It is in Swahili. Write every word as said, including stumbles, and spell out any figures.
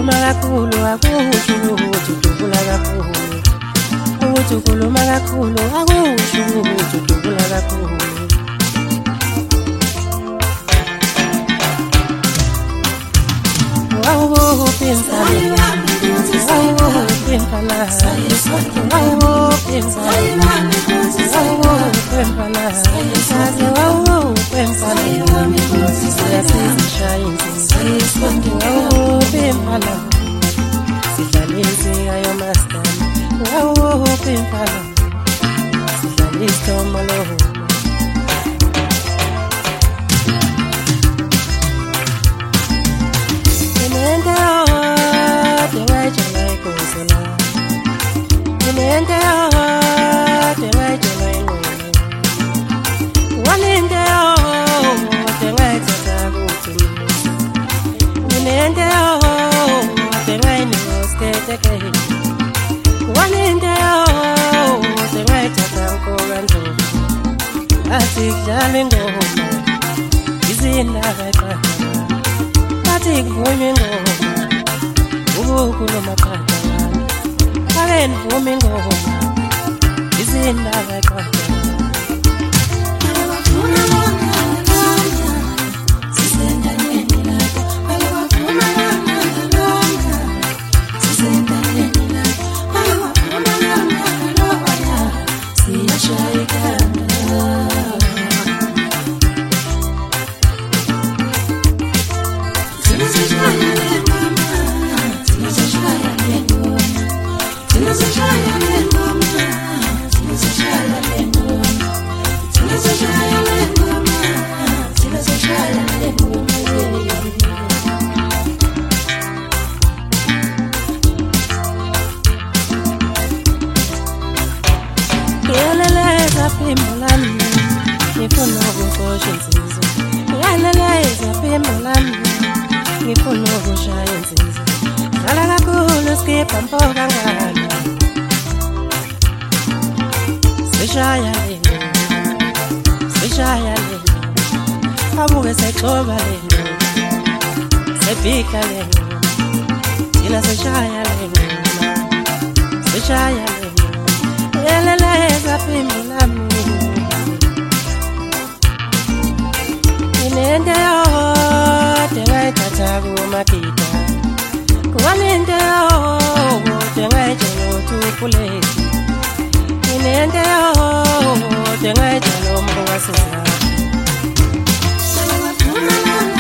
Ukhuluma kakhulu akusho ukuthi udubula kakhulu. Uthi ukhuluma kakhulu akusho ukuthi udubula kakhulu. Wow, pensale, wow, pensala, wow, pensale, wow, pensala, saze wow, pensale, siyasishayinzi, wow, pensala, sidlalise ayo master, wow, pensala, sidlalise omaloho. Asikudlala ingoma izindaba eqala bathi kuvunywe ingoma ukukhuluma qala ake nivume ingoma izindaba eqala Pimbalani, ngifuna ukuxosha insizwa. Ngiyalaleza pimbalani, ngifuna ukushaya insizwa. Dlala kakhulu skipha mpo kangaka. Sishaya lena, sishaya lena. Abuke sexoba lena, sebhika lena. Thina sishaya lena, sishaya lena. Ngiyalaleza pimbalani. Nende yo tengai tatagu makita kuanende yo tengai jelo tukule nende yo tengai jelo mbwa sasa